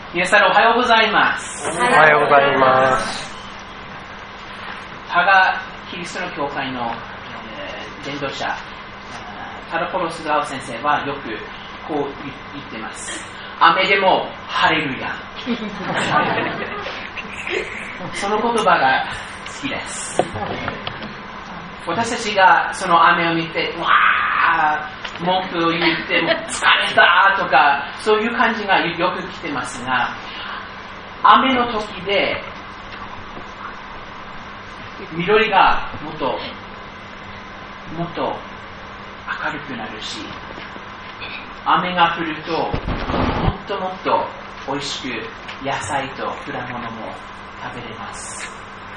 皆さんおはようございます。 おはようございます。 加賀キリストの教会の、伝道者タラポロスガオ先生はよくこう言ってます。雨でも晴れるや。その言葉が好きです。私たちがその雨を見てわー文句を言っても疲れたとかそういう感じがよく来てますが、雨の時で緑がもっと明るくなるし、雨が降るともっと美味しく野菜と果物も食べれます。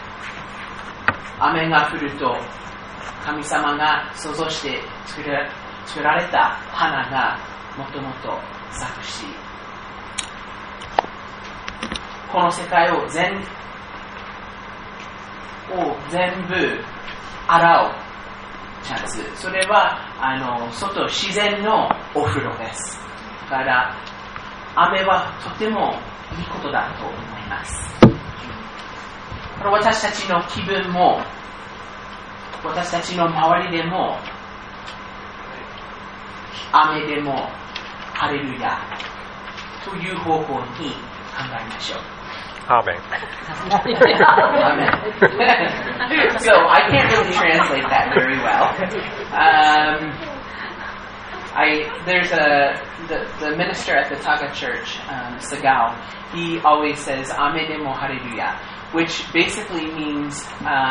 雨が降ると神様が想像して作られた花がもっと咲くし、この世界を全部洗うチャンス、それは自然のお風呂です。だから雨はとてもいいことだと思います。私たちの気分も私たちの周りでも雨でもハレルヤという方向に考えましょう。 Amen. Amen. So I can't really translate that very well. There's the minister at the Taga Church, Sagao. He always says "Ame demo Hallelujah," which basically means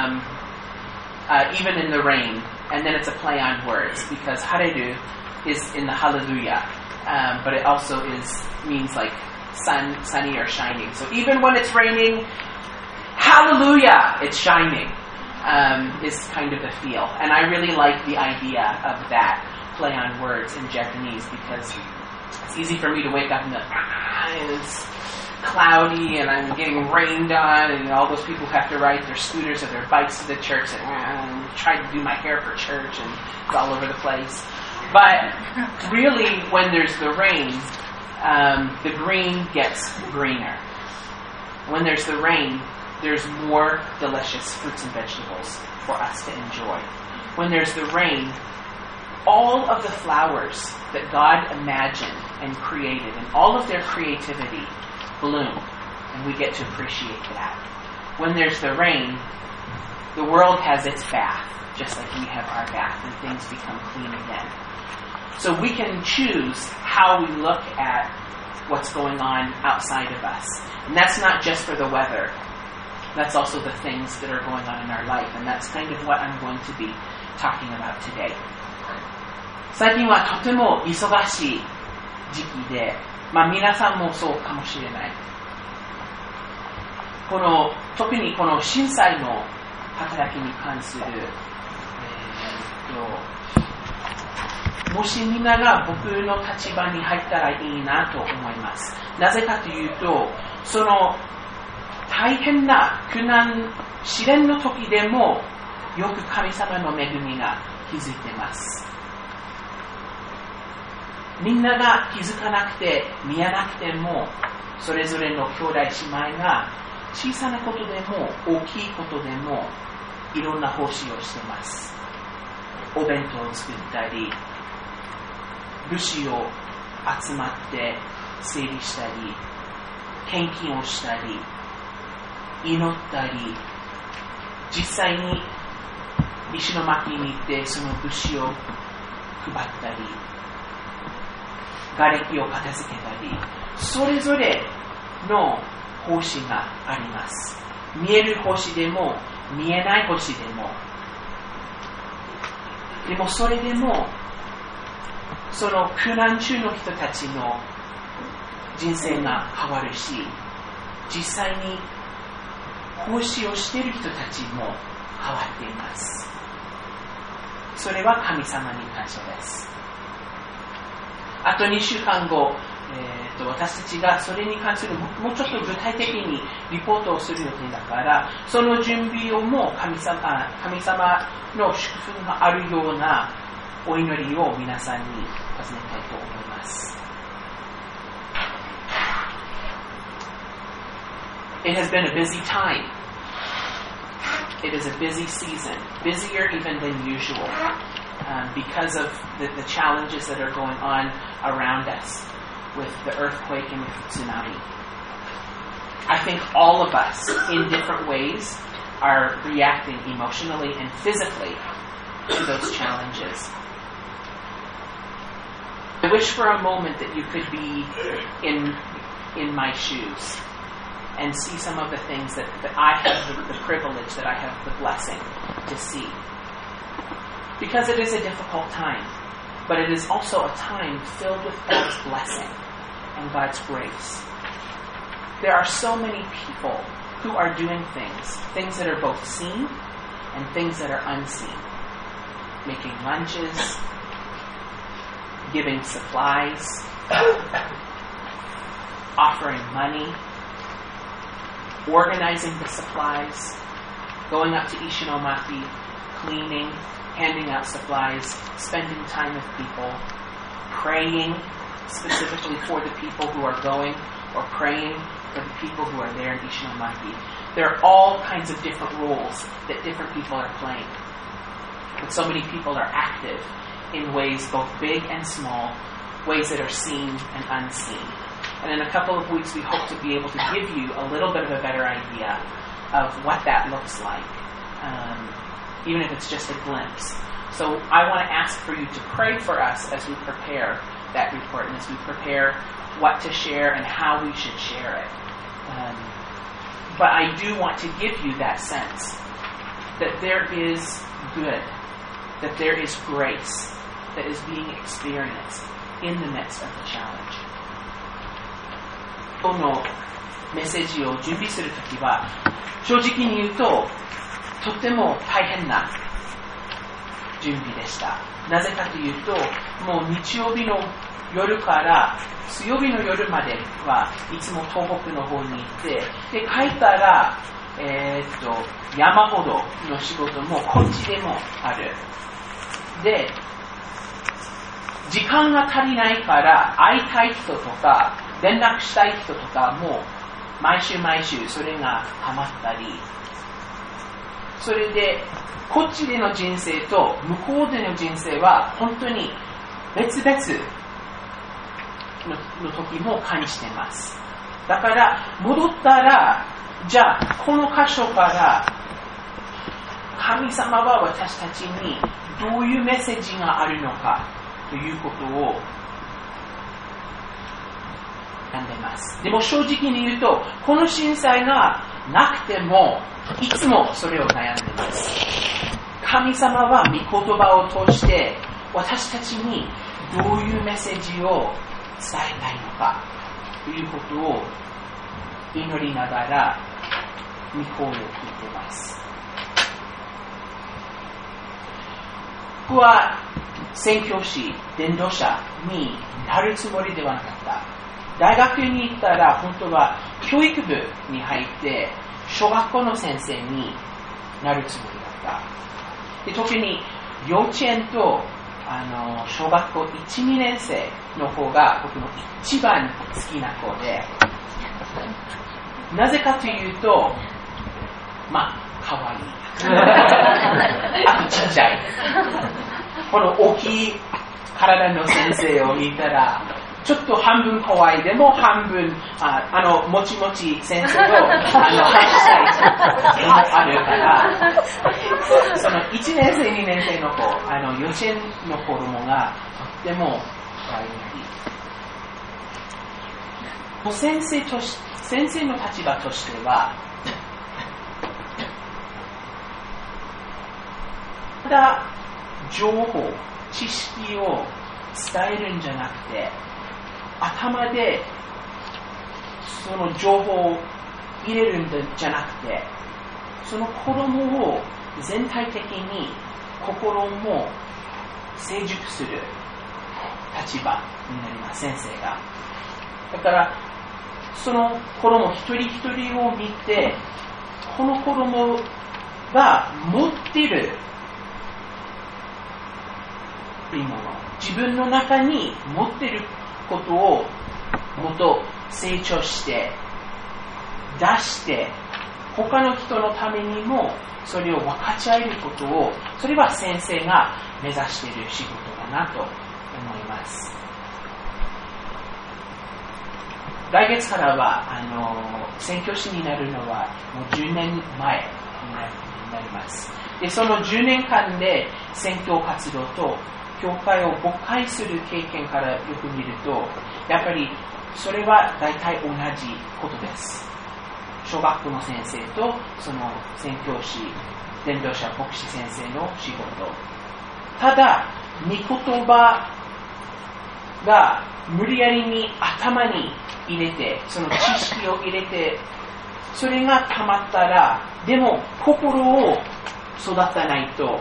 even in the rain, and then it's a play on words because Hallelu is in the Hallelujah, but it also means like sunny or shining. So even when it's raining, Hallelujah, it's shining, is kind of the feel. And I really like the idea of that play on words in Japanese because it's easy for me to wake up and it's cloudy and I'm getting rained on and all those people have to ride their scooters or their bikes to the church and try to do my hair for church and it's all over the place. But really when there's the rain, the green gets greener. When there's the rain, there's more delicious fruits and vegetables for us to enjoy. When there's the rain, all of the flowers that God imagined and created and all of their creativity bloom, and we get to appreciate that. When there's the rain, the world has its bath, just like we have our bath, and things become clean again. So we can choose how we look at what's going on outside of us. And that's not just for the weather. That's also the things that are going on in our life. And that's kind of what I'm going to be talking about today. 最近はとても忙しい時期で、皆さんもそうかもしれない。特にこの震災の働きに関する、もしみんなが僕の立場に入ったらいいなと思います。なぜかというと、その大変な苦難、試練の時でもよく神様の恵みが気づいています。みんなが気づかなくて見えなくても、それぞれの兄弟姉妹が小さなことでも大きいことでもいろんな奉仕をしています。お弁当を作ったり、物資を集まって整理したり、献金をしたり、祈ったり、実際に石巻に行ってその物資を配ったり、瓦礫を片付けたり、それぞれの奉仕があります。見える奉仕でも見えない奉仕でも、でもそれでもその苦難中の人たちの人生が変わるし、実際に奉仕をしている人たちも変わっています。それは神様に感謝です。あと2週間後、私たちがそれに関するもうちょっと具体的にリポートをする予定だから、その準備をも神様の祝福があるようなお祈りを皆さんに尋ねたいと思います。 It has been a busy time. It is a busy season, busier even than usual, because of the challenges that are going on around us with the earthquake and with the tsunami. I think all of us, in different ways, are reacting emotionally and physically to those challenges. I wish for a moment that you could be in my shoes and see some of the things that I have the privilege, that I have the blessing to see. Because it is a difficult time, but it is also a time filled with God's blessing and God's grace. There are so many people who are doing things that are both seen and things that are unseen. Making lunches, giving supplies, offering money, organizing the supplies, going up to Ishinomaki, cleaning, handing out supplies, spending time with people, praying specifically for the people who are going, or praying for the people who are there in Ishinomaki. There are all kinds of different roles that different people are playing. But so many people are active in ways both big and small, ways that are seen and unseen. And in a couple of weeks, we hope to be able to give you a little bit of a better idea of what that looks like, even if it's just a glimpse. So I want to ask for you to pray for us as we prepare that report and as we prepare what to share and how we should share it. But I do want to give you that sense that there is good, that there is grace that is being experienced in the midst of the challenge. 今日のメッセージを準備するときは、正直に言うと、とっても大変な準備でした。なぜかというと、もう日曜日の夜から水曜日の夜まではいつも東北の方に行って、で帰ったら、山ほどの仕事もこっちでもある。で、時間が足りないから会いたい人とか連絡したい人とかも毎週それが溜まったり、それでこっちでの人生と向こうでの人生は本当に別々の時も感じています。だから戻ったら、じゃあこの箇所から神様は私たちにどういうメッセージがあるのかということを悩んでいます。でも正直に言うと、この震災がなくてもいつもそれを悩んでいます。神様は御言葉を通して私たちにどういうメッセージを伝えたいのかということを祈りながら御声を聞いています。僕は宣教師、伝道者になるつもりではなかった。大学に行ったら本当は教育部に入って小学校の先生になるつもりだった。で、特に幼稚園と小学校 1,2 年生の方が僕の一番好きな子で、なぜかというと、かわいい。あとちっちゃい。この大きい体の先生を見たら、ちょっと半分怖い、でも半分、もちもち先生を話したいもあるから、その1年生、2年生の子、幼稚園の子供がとっても可愛い。先生の立場としては、ただ情報、知識を伝えるんじゃなくて、頭でその情報を入れるんじゃなくて、その子供を全体的に心も成熟する立場になります、先生が。だからその子供一人一人を見て、この子供が持っているもの、自分の中に持っていることをもっと成長して出して他の人のためにもそれを分かち合えることを、それは先生が目指している仕事だなと思います。来月からは宣教師になるのはもう10年前になります。でその10年間で宣教活動と教会を牧会する経験からよく見ると、やっぱりそれは大体同じことです。小学校の先生とその宣教師、伝道者牧師先生の仕事。ただ御言葉が無理やりに頭に入れて、その知識を入れて、それがたまったら、でも心を育たないと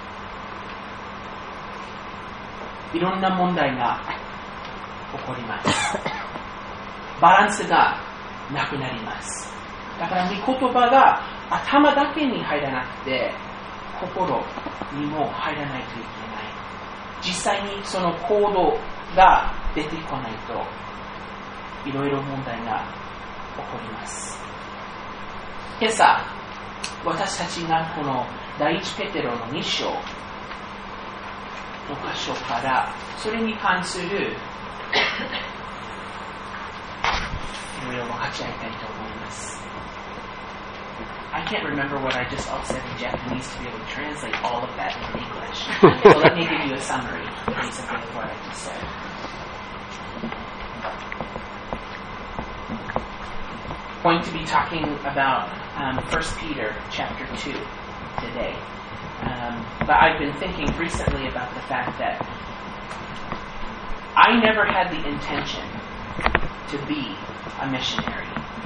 いろんな問題が起こります。バランスがなくなります。だから御言葉が頭だけに入らなくて心にも入らないといけない。実際にその行動が出てこないといろいろ問題が起こります。今朝私たちがこの第一ペテロの2章の箇所からそれに関するいろいろ分かち合いたいと思います。I can't remember what I just all said in Japanese to be able to translate all of that in English. So let me give you a summary basically of what I just said. Going to be talking about 1 Peter chapter 2 today. But I've been thinking recently about the fact that I never had the intention to be a missionary.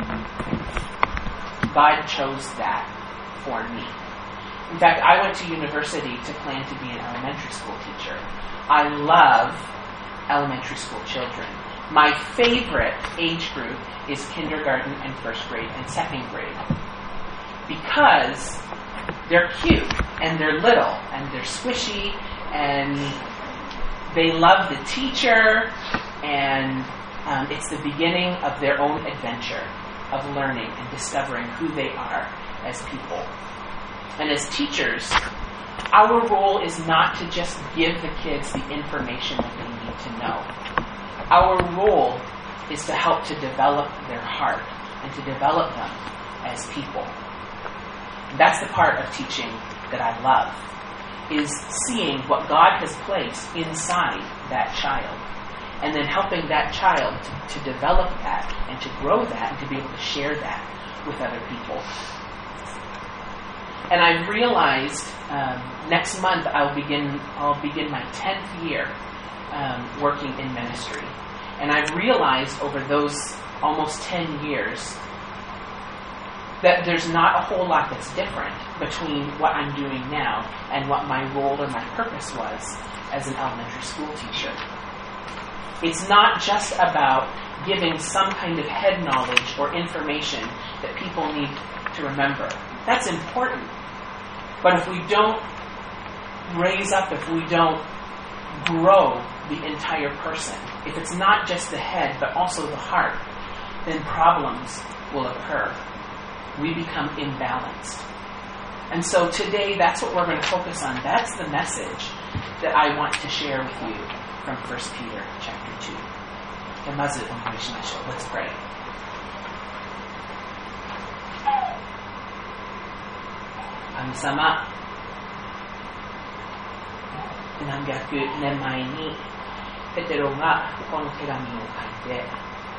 God chose that for me. In fact, I went to university to plan to be an elementary school teacher. I love elementary school children. My favorite age group is kindergarten and first grade and second grade because they're cute and they're little and they're squishy and they love the teacher and it's the beginning of their own adventure of learning and discovering who they are as people. And as teachers, our role is not to just give the kids the information that they need to know. Our role is to help to develop their heart and to develop them as people. And that's the part of teaching that I love, is seeing what God has placed inside that child and then helping that child to develop that and to grow that and to be able to share that with other people. And I realized next month I'll begin my 10th year working in ministry. And I realized over those almost 10 years that there's not a whole lot that's different between what I'm doing now and what my role or my purpose was as an elementary school teacher. It's not just about giving some kind of head knowledge or information that people need to remember. That's important. But if we don't raise up, if we don't grow the entire person, if it's not just the head but also the heart, then problems will occur. We become imbalanced. And so today, that's what we're going to focus on. That's the message that I want to share with you from 1 Peter chapter 2. Let's pray. Sama, 何百年前にペテロがこの手紙を書いて、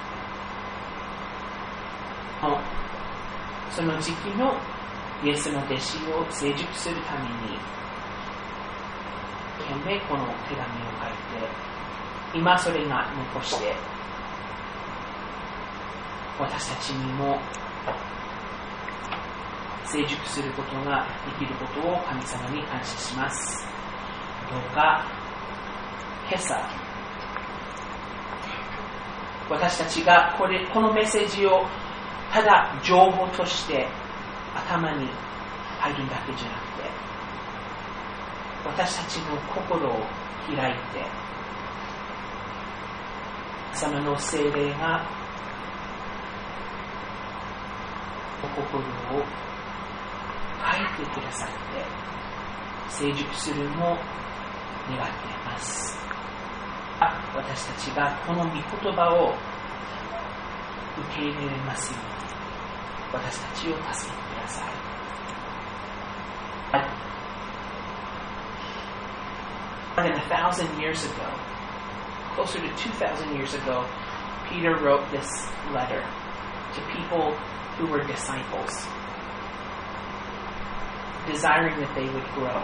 その時期のイエスの弟子を成熟するために懸命この手紙を書いて、今それが残して私たちにも成熟することができることを神様に感謝します。どうか今朝私たちがこのメッセージをただ情報として頭に入るだけじゃなくて、私たちの心を開いて、神様の聖霊が心を変えてくださって成熟するのを願っています。私たちがこの御言葉を受け入れますように私たちを助けてください。More than 1,000 years ago, closer to 2,000 years ago, Peter wrote this letter to people who were disciples, desiring that they would grow.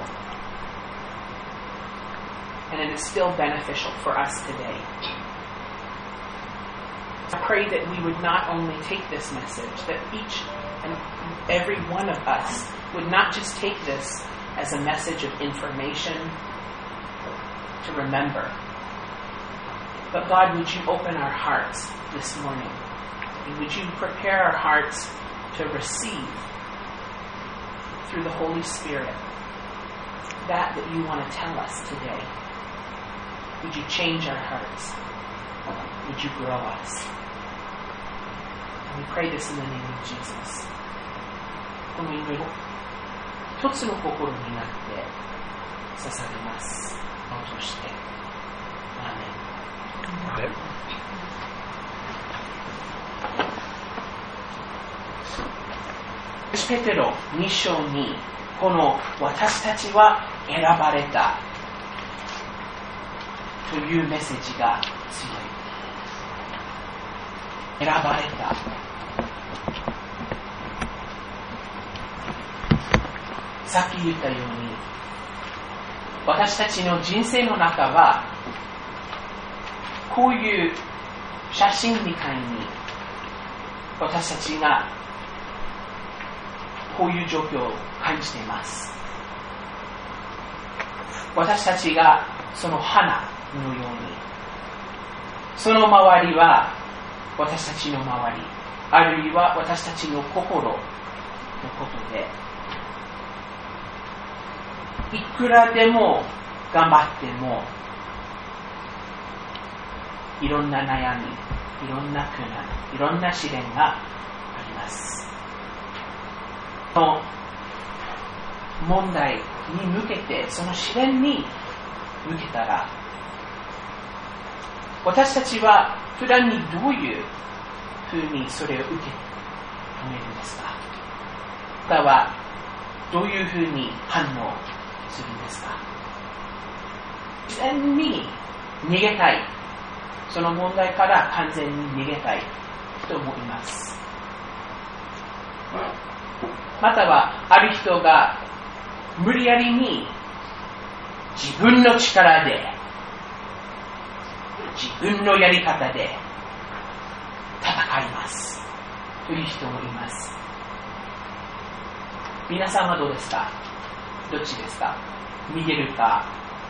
And it is still beneficial for us today. I pray that we would not only take this message, that each and every one of us would not just take this as a message of information to remember. But God, would you open our hearts this morning? And would you prepare our hearts to receive through the Holy Spirit that you want to tell us today? Would you change our hearts? Would you grow us? And we pray this in the name of Jesus. この祈りを一つの心になって捧げます。として、アーメン。ペテロ2章にこの私たちは選ばれたというメッセージが強い。選ばれた。さっき言ったように私たちの人生の中はこういう写真みたいに私たちがこういう状況を感じています。私たちがその花のようにその周りは私たちの周りあるいは私たちの心のことでいくらでも頑張ってもいろんな悩み、いろんな苦難、いろんな試練があります。その問題に向けて、その試練に向けたら、私たちは普段にどういうふうにそれを受け止めるんですか？またはどういうふうに反応するんですか？自然に逃げたい、その問題から完全に逃げたい人もいます。またはある人が無理やりに自分の力で自分のやり方で戦いますという人もいます。皆さんはどうですか？どっちですか？逃げるか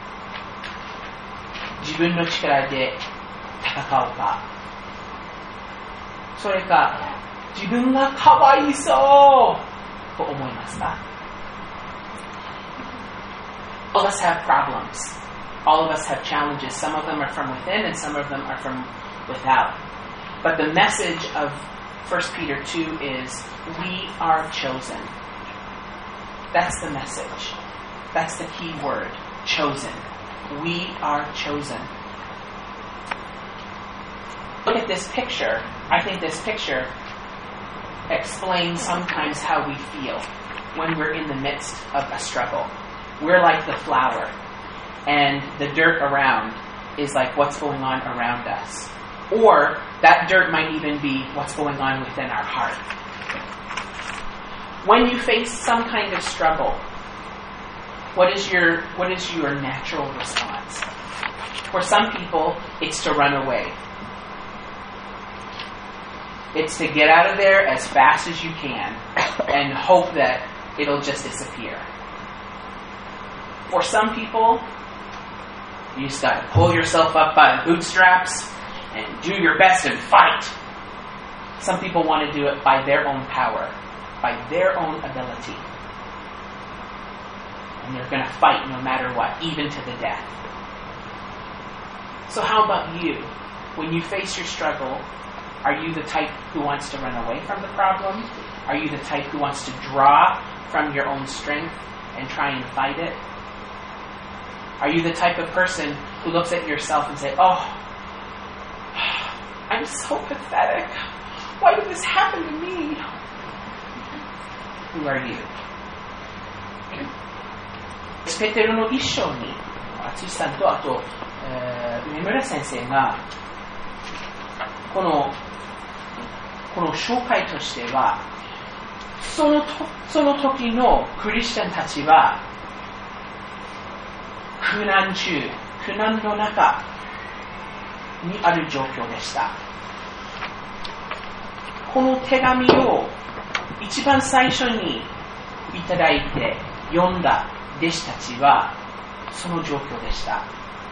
自分の力で戦うか、それか自分がかわいそうと思いますか？ All of us have problems. All of us have challenges. Some of them are from within and some of them are from without. But the message of 1 Peter 2 is we are chosen. That's the message. That's the key word, chosen. We are chosen. Look at this picture. I think this picture explains sometimes how we feel when we're in the midst of a struggle. We're like the flower, and the dirt around is like what's going on around us. Or that dirt might even be what's going on within our heart. When you face some kind of struggle, what is your natural response? For some people, it's to run away. It's to get out of there as fast as you can and hope that it'll just disappear. For some people, you just got to pull yourself up by the bootstraps and do your best and fight. Some people want to do it by their own power, by their own ability. And they're going to fight no matter what, even to the death. So how about you? When you face your struggle, Are you the type who wants to run away from the problem? Are you the type who wants to draw from your own strength and try and fight it? Are you the type of person who looks at yourself and says, oh, I'm so pathetic. Why did this happen to me? Who are you? ペテロの一章に、淳さんとあと、梅村先生がこの紹介としては、その時のクリスチャンたちは苦難の中にある状況でした。この手紙を一番最初にいただいて読んだ弟子たちはその状況でした。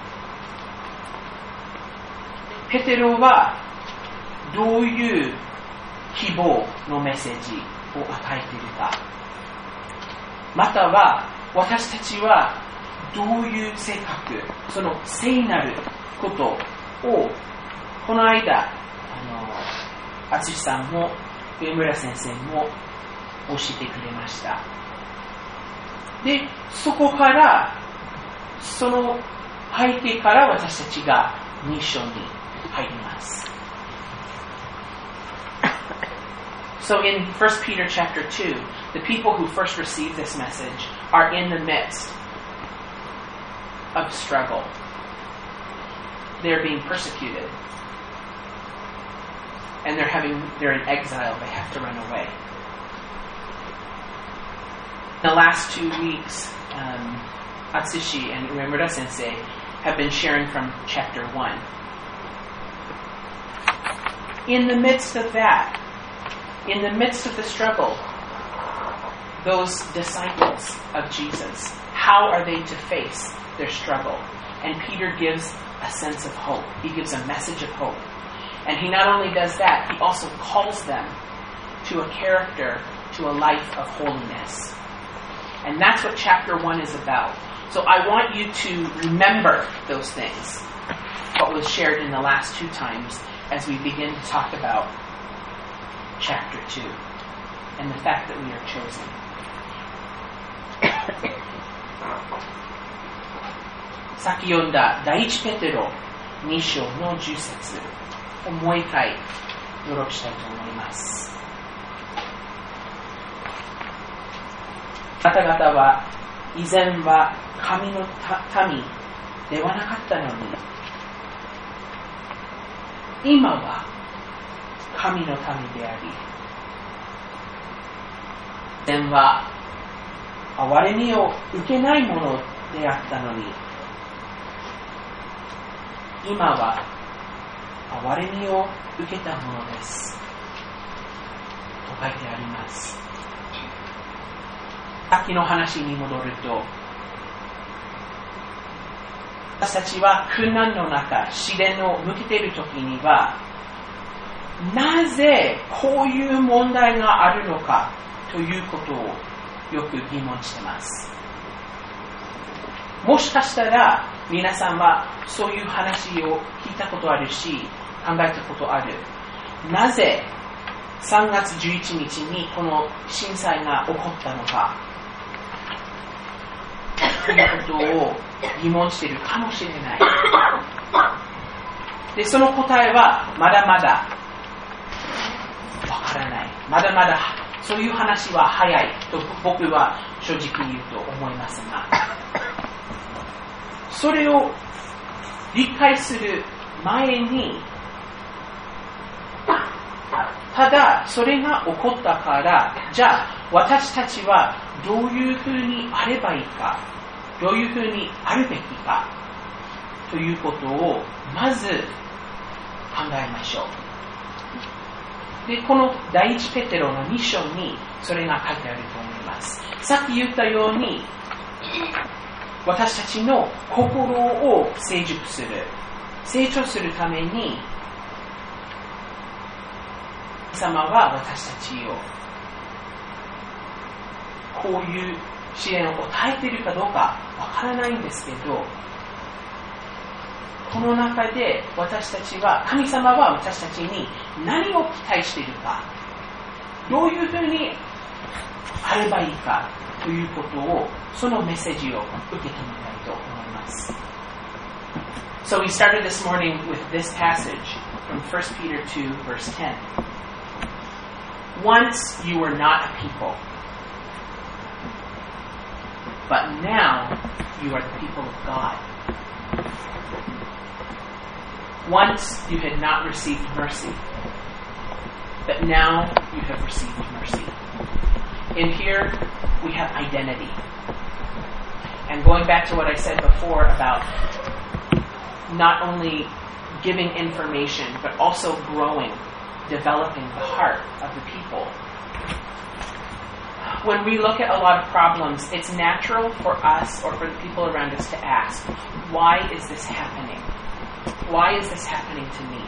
ペテロはどういう希望のメッセージを与えているか、または私たちはどういう性格、その聖なることをこの間淳さんも上村先生も教えてくれました。で、そこからその背景から私たちが2章に入ります。So in 1 Peter chapter 2, the people who first received this message are in the midst of struggle. They're being persecuted. And they're in exile. They have to run away. In the last 2 weeks, Atsushi and Uemura Sensei have been sharing from chapter 1. In the midst of that, in the midst of the struggle, those disciples of Jesus, how are they to face their struggle? And Peter gives a sense of hope. He gives a message of hope. And he not only does that, he also calls them to a character, to a life of holiness. And that's what chapter 1 is about. So I want you to remember those things, what was shared in the last 2 times, as we begin to talk about chapter 2 and the fact that we are chosen. さっき読んだ第一ペテロ2章の10節をもう一回読録したいと思います。あなた方は以前は神の民ではなかったのに、今は神の民であり、以前は憐れみを受けないものであったのに、今は憐れみを受けたものですと書いてあります。さっきの話に戻ると、私たちは苦難の中、試練を向けているときには、なぜこういう問題があるのかということをよく疑問しています。もしかしたら皆さんはそういう話を聞いたことあるし、考えたことある。なぜ3月11日にこの震災が起こったのかということを疑問しているかもしれない。で、その答えはまだまだわからない。まだまだそういう話は早いと僕は正直に言うと思いますが、それを理解する前に、ただそれが起こったから、じゃあ私たちはどういうふうにあればいいか、どういうふうにあるべきかということをまず考えましょう。で、この第一ペテロの2章にそれが書いてあると思います。さっき言ったように、私たちの心を成熟する、成長するために、神様は私たちをこういう試練を与えているかどうかわからないんですけど、この中で私たちは、神様は私たちに何を期待しているか、どういうふうにあればいいかということを、そのメッセージを受け止めたいと思います。So we started this morning with this passage from 1 Peter 2, verse 10. Once you were not a people, but now you are the people of God. Once you had not received mercy, but now you have received mercy. In here, we have identity. And going back to what I said before about not only giving information, but also growing, developing the heart of the people. When we look at a lot of problems, it's natural for us or for the people around us to ask, why is this happening? Why is this happening to me?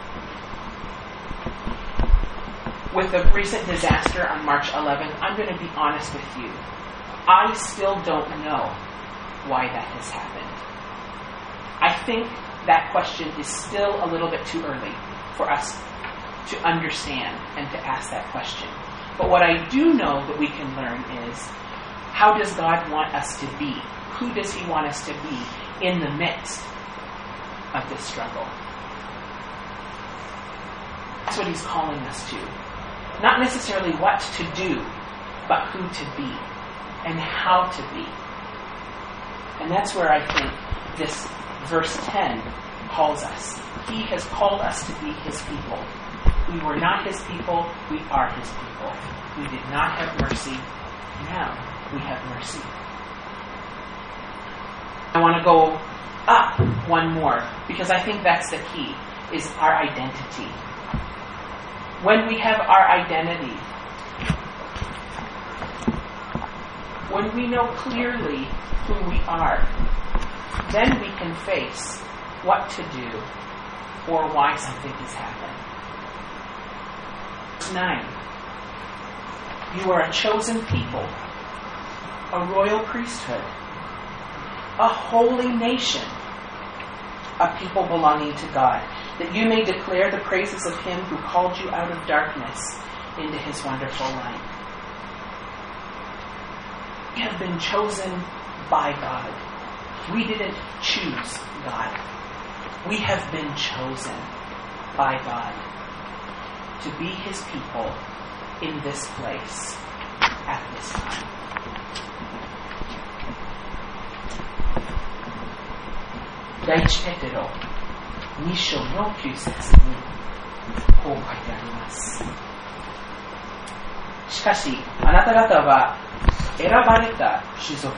With the recent disaster on March 11th, I'm going to be honest with you. I still don't know why that has happened. I think that question is still a little bit too early for us to understand and to ask that question. But what I do know that we can learn is, how does God want us to be? Who does He want us to be in the midst of this struggle? That's what He's calling us to. Not necessarily what to do, but who to be and how to be. And that's where I think this verse 10 calls us. He has called us to be His people. We were not His people, we are His people. We did not have mercy, now we have mercy. I want to go up one more, because I think that's the key, is our identity. When we have our identity, when we know clearly who we are, then we can face what to do or why something has happened. Verse 9. You are a chosen people, a royal priesthood, a holy nation, a people belonging to God, that you may declare the praises of Him who called you out of darkness into His wonderful light. We have been chosen by God. We didn't choose God. We have been chosen by God to be His people in this place at this time. Daiichi Petero 2章の9節にこう書いてあります。しかしあなた方は選ばれた種族、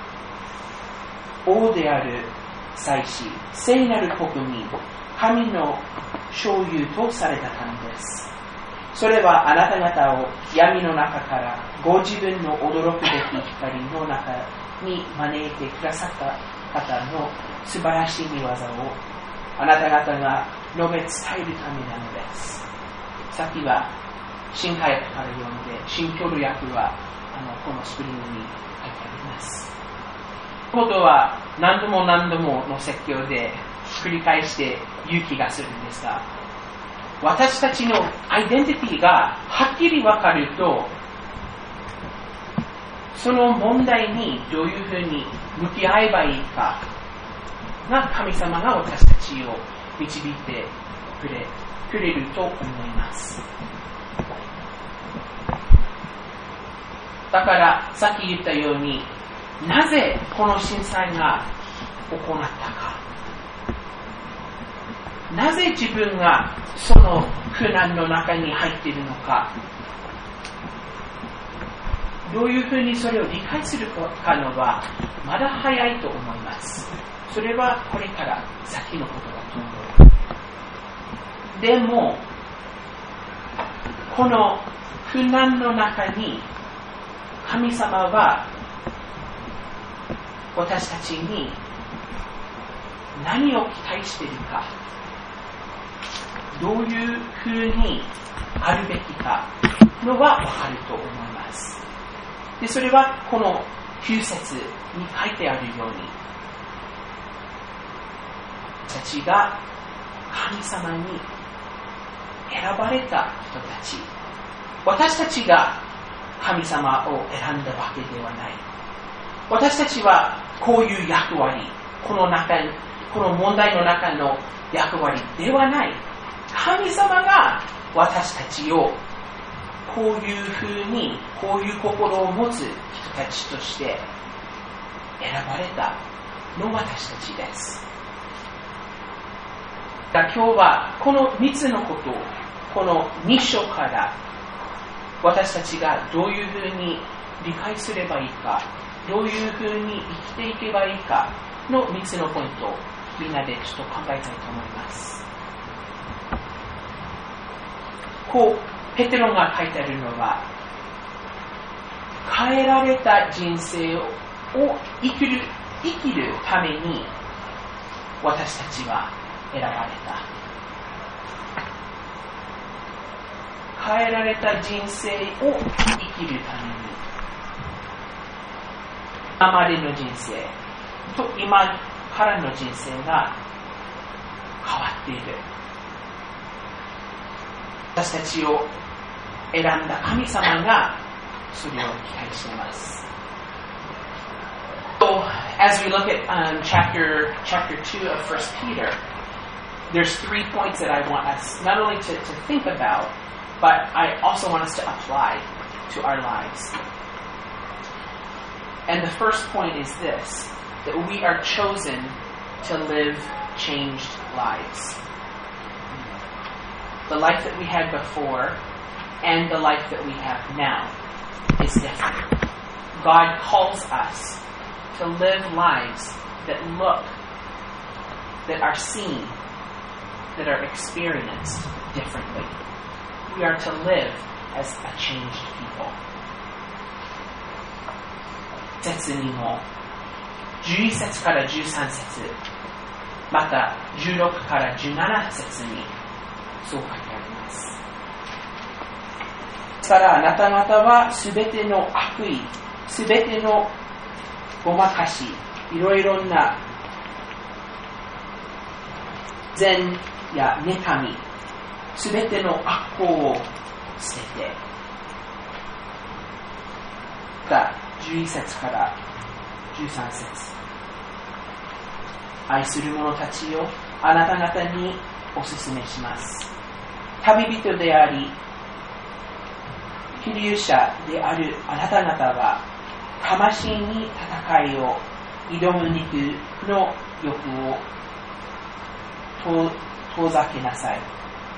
王である祭司、聖なる国民、神の所有とされた民です。それはあなた方を闇の中からご自分の驚くべき光の中に招いてくださった方の素晴らしい御業をあなた方が述べ伝えるためなのです。さっきは新海訳から読んで、新共同訳はこのスクリーンに書いてあります。このことは何度も何度もの説教で繰り返して言う気がするんですが、私たちのアイデンティティがはっきり分かると、その問題にどういうふうに向き合えばいいかが神様が私たちを導いてくれると思います。だからさっき言ったように、なぜこの震災が起こったか、なぜ自分がその苦難の中に入っているのか、どういうふうにそれを理解するかのはまだ早いと思います。それはこれから先のことだと思う。でもこの苦難の中に神様は私たちに何を期待しているか、どういうふうにあるべきかのは分かると思います。で、それはこの9節に書いてあるように、私たちが神様に選ばれた人たち。私たちが神様を選んだわけではない。私たちはこういう役割、この問題の中の役割ではない。神様が私たちをこういうふうに、こういう心を持つ人たちとして選ばれたの私たちです。今日はこの3つのことを、この2章から私たちがどういうふうに理解すればいいか、どういうふうに生きていけばいいかの3つのポイントをみんなでちょっと考えたいと思います。こうペテロが書いてあるのは、変えられた人生を生きるために私たちは選ばれた。変えられた人生を生きるために、今までの人生と今からの人生が変わっている。私たちを選んだ神様がそれを期待しています。So, as we look at chapter 2 of 1 Peter, there's 3 points that I want us not only to think about, but I also want us to apply to our lives. And the first point is this, that we are chosen to live changed lives. The life that we had before and the life that we have now is different. God calls us to live lives that are seen, that are experienced differently. We are to live as a changed people. 節にも11節から13節、また16から17節にそう書いてあります。ですからあなた方はすべての悪意、すべてのごまかし、いろいろな善や妬み、すべての悪行を捨てて、11節から13節、愛する者たちよ、あなた方にお勧めします。旅人であり、希留者であるあなた方は、魂に戦いを挑む肉の欲を遠ざけなさい。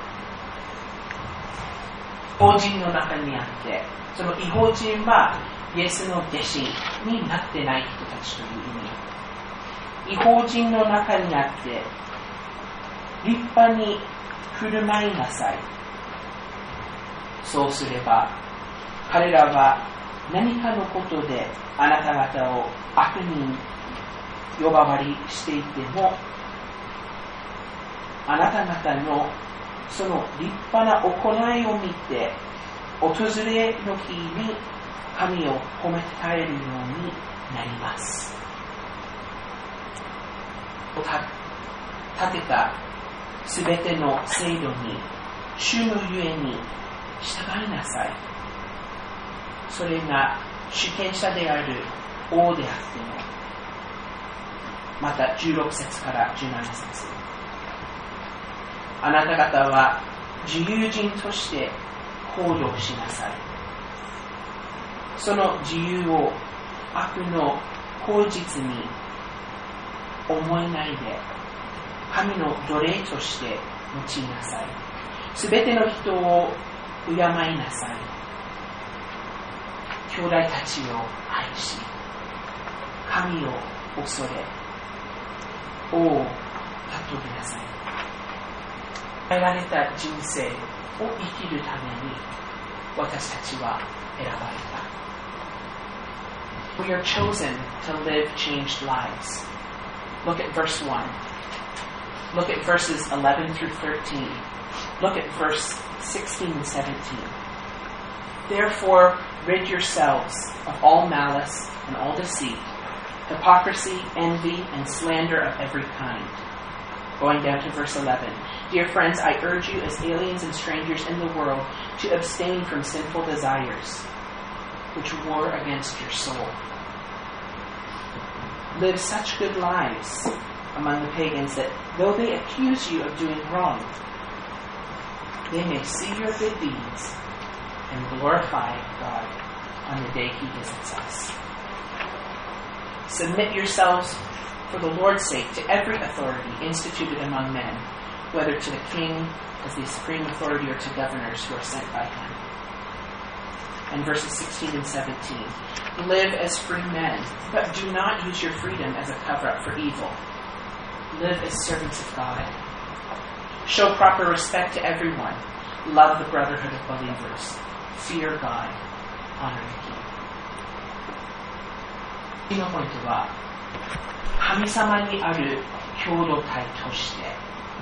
異邦人の中にあって、その異邦人はイエスの弟子になってない人たちという意味。異邦人の中にあって、立派に振る舞いなさい。そうすれば、彼らは何かのことであなた方を悪人呼ばわりしていても、あなた方のその立派な行いを見て、訪れの日に神を褒めたえるようになります。立てたすべての制度に主のゆえに従いなさい。それが主権者である王であっても、また16節から17節、あなた方は自由人として行動しなさい。その自由を悪の口実に思えないで、神の奴隷として用いなさい。すべての人を敬いなさい。兄弟たちを愛し、神を恐れ、王を尊びなさい。変えられた人生を生きるために私たちは選ばれた。We are chosen to live changed lives. Look at verse 1. Look at verses 11 through 13. Look at verse 16 and 17. Therefore, rid yourselves of all malice and all deceit, hypocrisy, envy, and slander of every kind. Going down to verse 11. Dear friends, I urge you as aliens and strangers in the world to abstain from sinful desires, which war against your soul. Live such good lives among the pagans that though they accuse you of doing wrong, they may see your good deeds and glorify God on the day He visits us. Submit yourselves for the Lord's sake to every authority instituted among men, whether to the king as the supreme authority or to governors who are sent by him. And verses 16 and 17. Live as free men, but do not use your freedom as a cover-up for evil. Live as servants of God. Show proper respect to everyone. Love the brotherhood of believers. Fear God. Honor the King. 次のポイントは、神様にある共同体として、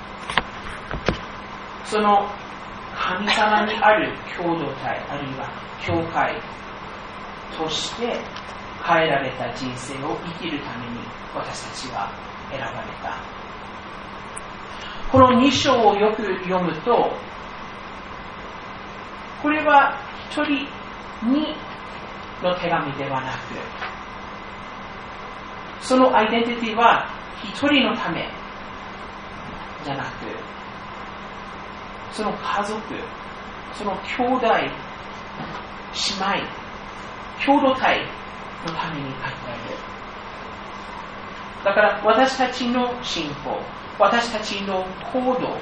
その神様にある共同体、あるいは教会として変えられた人生を生きるために私たちは選ばれた。この2章をよく読むと、これは一人にの手紙ではなく、そのアイデンティティは一人のためじゃなく、その家族、その兄弟、姉妹、共同体のために書いてある。だから私たちの信仰、私たちの行動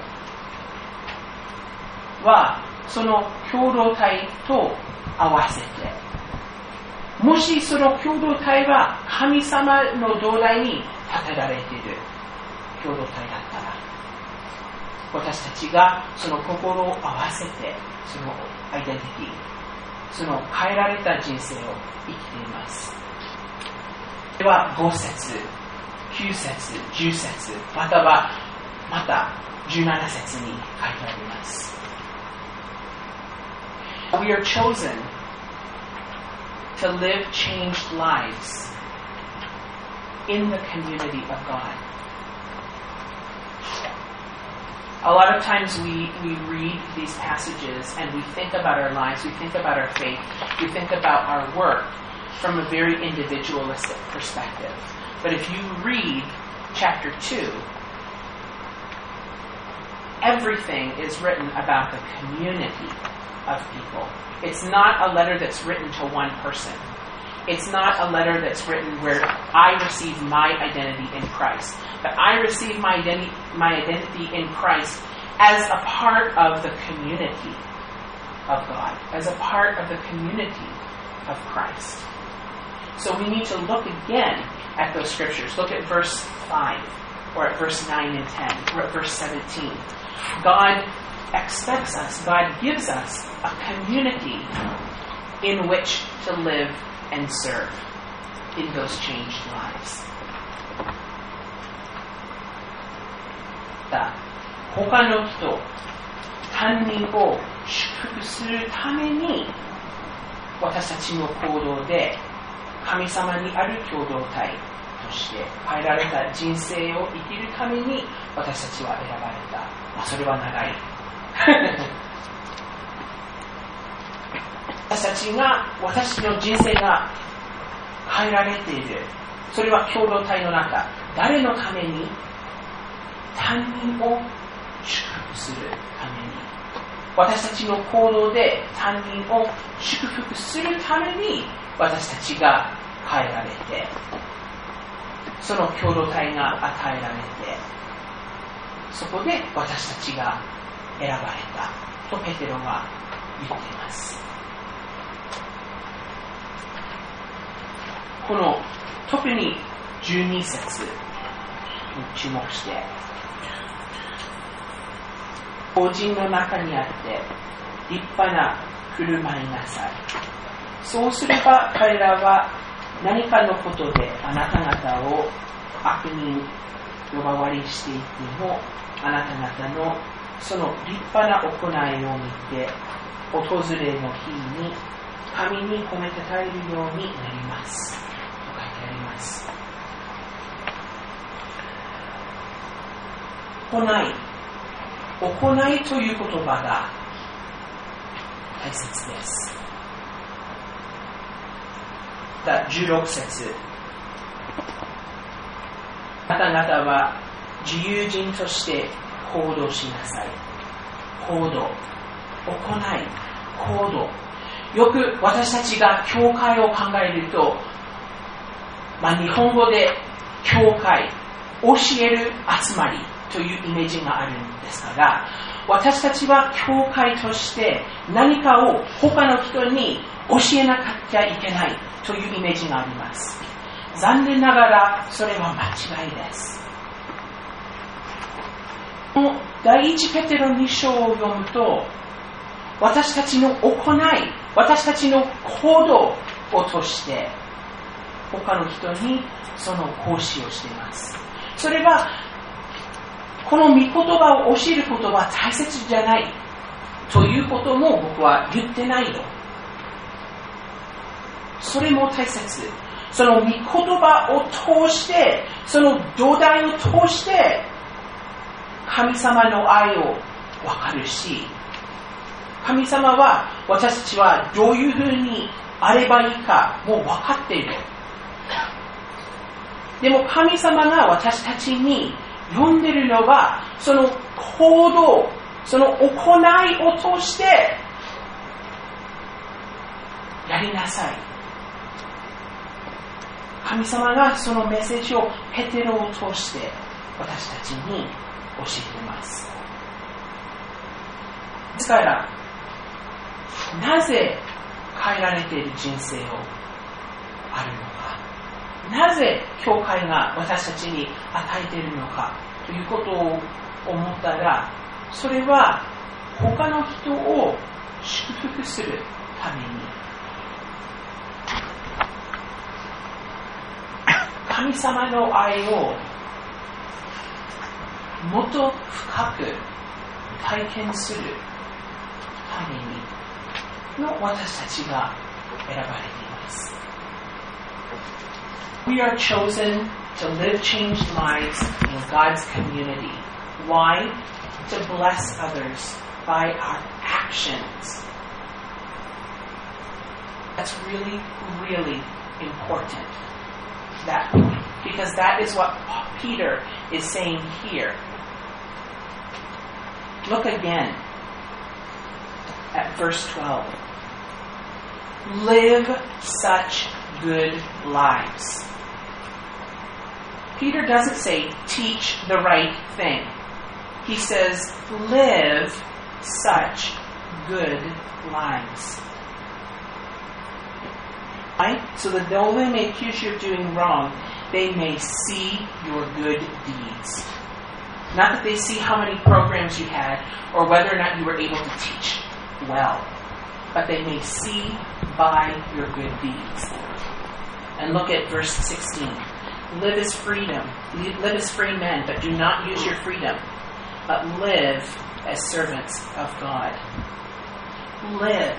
はその共同体と合わせて、もしその共同体は神様の土台に建てられている共同体だったら、私たちがその心を合わせて、そのアイデンティティ、その変えられた人生を生きています。では5節、9節、10節、また17節に書いてあります。We are chosen to live changed lives in the community of God. A lot of times we read these passages and we think about our lives, we think about our faith, we think about our work from a very individualistic perspective. But if you read chapter 2, everything is written about the community of people. It's not a letter that's written to one person. It's not a letter that's written where I receive my identity in Christ. But I receive my identity in Christ as a part of the community of God, as a part of the community of Christ. So we need to look again at those scriptures. Look at verse 5, or at verse 9 and 10, or at verse 17. God expects us, God gives us a community in which to live and serve in those changed lives. 他の人、他人を祝福するために、私たちの行動で神様にある共同体として変えられた人生を生きるために私たちは選ばれた。それは長い。私の人生が変えられている。それは共同体の中。誰のために？他人を祝福するために。私たちの行動で他人を祝福するために私たちが変えられて、その共同体が与えられて、そこで私たちが選ばれたとペテロは言っています。この特に12節に注目して、法人の中にあって立派な振る舞いなさい。そうすれば彼らは何かのことであなた方を悪人呼ばわりしていても、あなた方のその立派な行いを見て、訪れの日に神に褒めたたえるようになりますと書いてあります。行い、 行いという言葉が大切です。16節、あなた方は自由人として行動しなさい。行動、行い、行動。よく私たちが教会を考えると、日本語で教会、教える集まりというイメージがあるんですが、私たちは教会として何かを他の人に教えなきゃいけないというイメージがあります。残念ながらそれは間違いです。第一ペテロ2章を読むと、私たちの行い、私たちの行動を通して他の人にその講師をしています。それはこの御言葉を教えることは大切じゃないということも僕は言ってないよ。それも大切。その御言葉を通して、その土台を通して神様の愛を分かるし、神様は私たちはどういうふうにあればいいかもう分かっている。でも神様が私たちに呼んでいるのは、その行動、その行いを通してやりなさい。神様がそのメッセージをペテロを通して私たちに教えています。ですから、なぜ変えられている人生をあるのか、なぜ教会が私たちに与えているのかということを思ったら、それは他の人を祝福するために、神様の愛をもっと深く体験するためにの私たちが選ばれています。We are chosen to live changed lives in God's community. Why? To bless others by our actions. That's really, really important. That point. Because that is what Peter is saying here. Look again at verse 12. Live such good lives. Peter doesn't say teach the right thing. He says live such good lives. Right? So that though they may accuse you of doing wrong, they may see your good deeds. Not that they see how many programs you had or whether or not you were able to teach well, but they may see by your good deeds. And look at verse 16. Live as free men, but do not use your freedom, but live as servants of God. Live.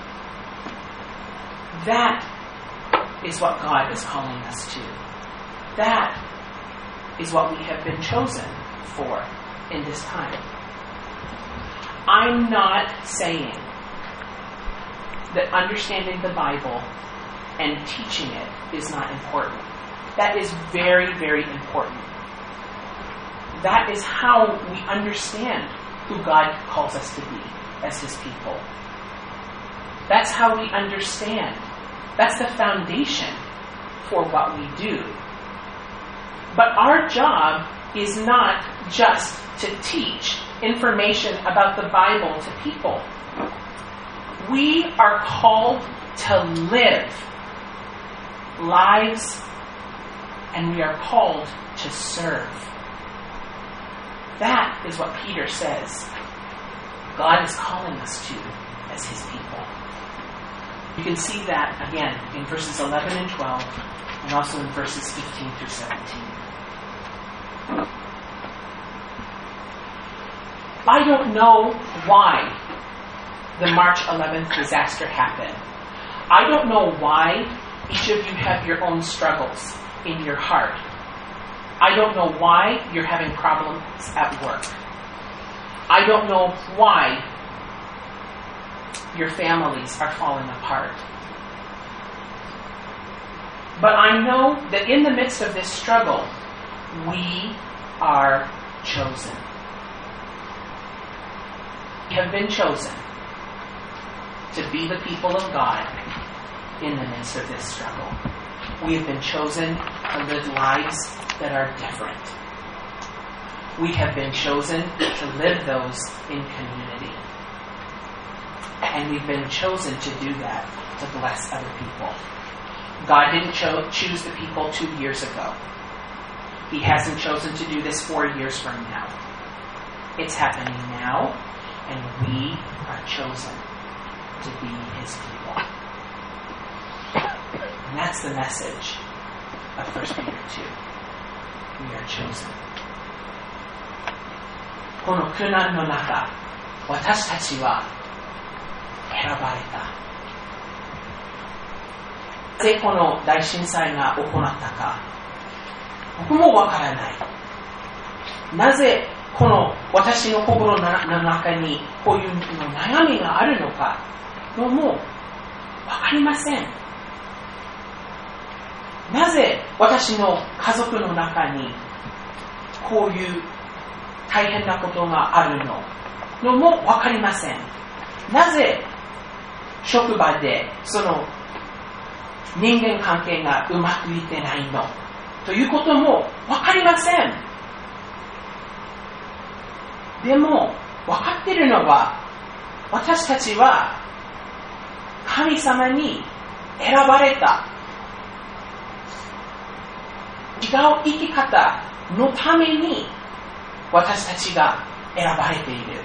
That is what God is calling us to. That is what we have been chosen for in this time. I'm not saying that understanding the Bible and teaching it is not important. That is very, very important. That is how we understand who God calls us to be as His people. That's how we understand. That's the foundation for what we do. But our job is not just to teach information about the Bible to people. We are called to live lives, and we are called to serve. That is what Peter says God is calling us to as His people. You can see that again in verses 11 and 12, and also in verses 15 through 17. I don't know why the March 11th disaster happened. I don't know why each of you have your own struggles in your heart. I don't know why you're having problems at work. I don't know why your families are falling apart. But I know that in the midst of this struggle, we are chosen. We have been chosen to be the people of God in the midst of this struggle. We have been chosen to live lives that are different. We have been chosen to live those in community. And we've been chosen to do that, to bless other people. God didn't choose the people 2 years ago. He hasn't chosen to do this 4 years from now. It's happening now, and we are chosen to be His people. And that's the message of 1 Peter 2. We are chosen. この苦難の中、私たちは選ばれた。なぜこの大震災が起こったか、僕もわからない。なぜこの私の心の中にこういう悩みがあるのかのもわかりません。なぜ私の家族の中にこういう大変なことがあるのもわかりません。なぜ職場でその人間関係がうまくいってないのということもわかりません。でもわかっているのは、私たちは神様に選ばれた。違う生き方のために私たちが選ばれている。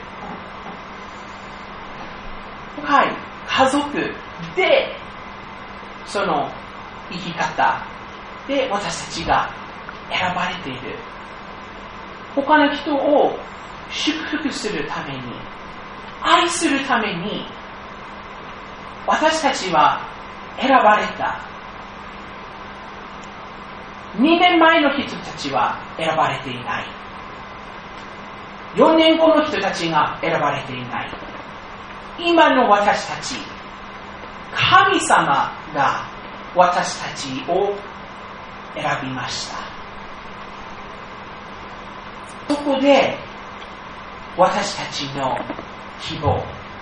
はい、家族でその生き方で私たちが選ばれている。他の人を祝福するために、愛するために私たちは選ばれた。2年前の人たちは選ばれていない。4年後の人たちが選ばれていない。今の私たち、神様が私たちを選びました。そこで私たちの希望、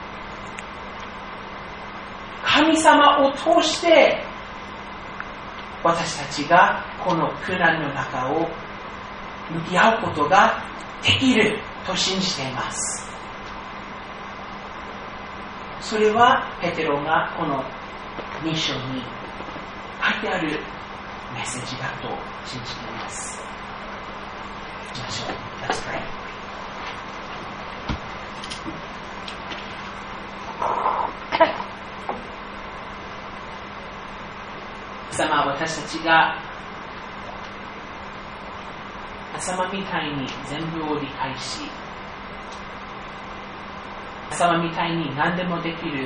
神様を通して私たちがこの苦難の中を向き合うことができると信じています。それはペテロがこの2章に書いてあるメッセージだと信じています。行きましょう。Let's pray. 神様、私たちが朝間みたいに全部を理解し、朝間みたいに何でもできる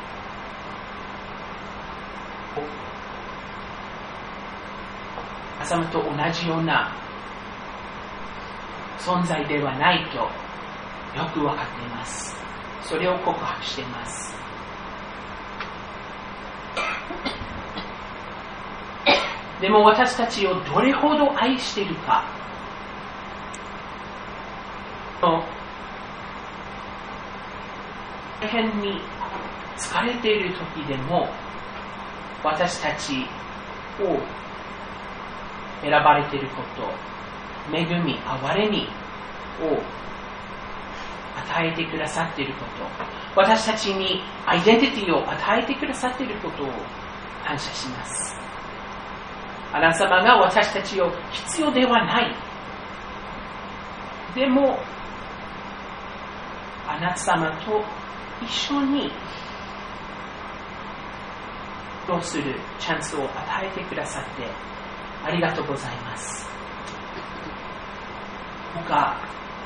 朝間と同じような存在ではないとよく分かっています。それを告白しています。でも私たちをどれほど愛しているか、大変に疲れている時でも私たちを選ばれていること、恵み、憐れみを与えてくださっていること、私たちにアイデンティティを与えてくださっていることを感謝します。あなた様が私たちを必要ではない。でもあなた様と一緒にどうするチャンスを与えてくださってありがとうございます。どうか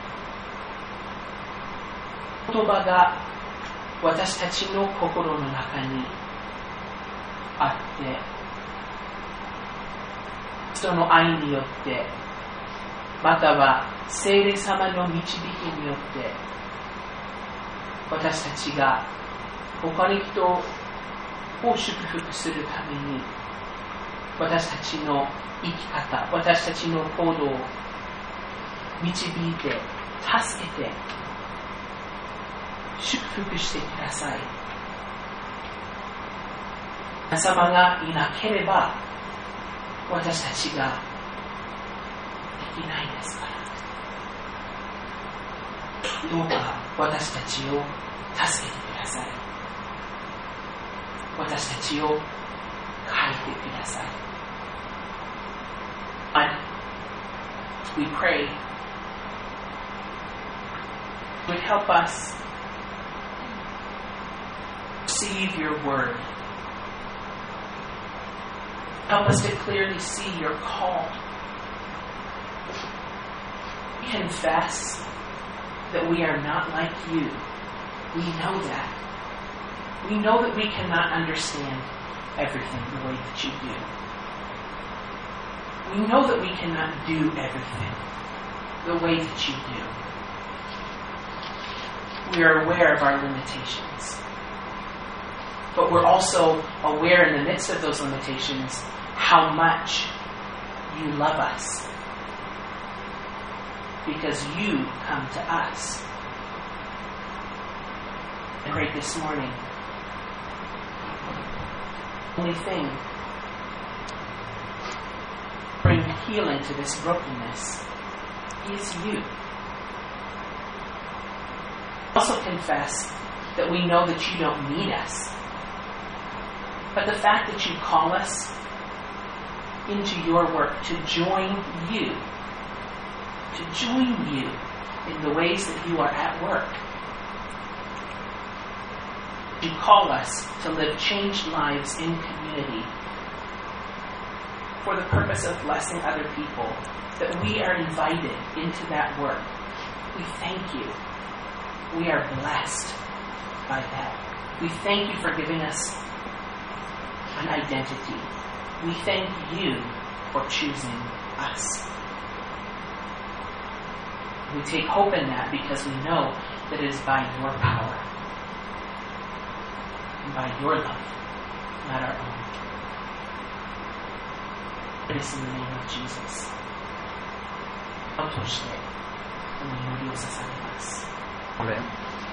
言葉が私たちの心の中にあって、人の愛によって、または聖霊様の導きによって私たちが他の人を祝福するために、私たちの生き方、私たちの行動を導いて、助けて、祝福してください。皆様がいなければ私たちができないですから、どうか私たちを助けてください。私たちを変えてください。And we pray you would help us receive your word. Help us to clearly see your call. We confess that we are not like you. We know that. We know that we cannot understand everything the way that you do. We know that we cannot do everything the way that you do. We are aware of our limitations. But we're also aware in the midst of those limitations how much you love us. Because you come to us. I pray this morning, the only thing bring healing to this brokenness is you. Also confess that we know that you don't need us. But the fact that you call us into your work to join you in the ways that you are at work. You call us to live changed lives in community for the purpose of blessing other people, that we are invited into that work. We thank you. We are blessed by that. We thank you for giving us an identity. We thank you for choosing us. We take hope in that because we know that it is by your power and by your love, not our own. It is in the name of Jesus. Amen.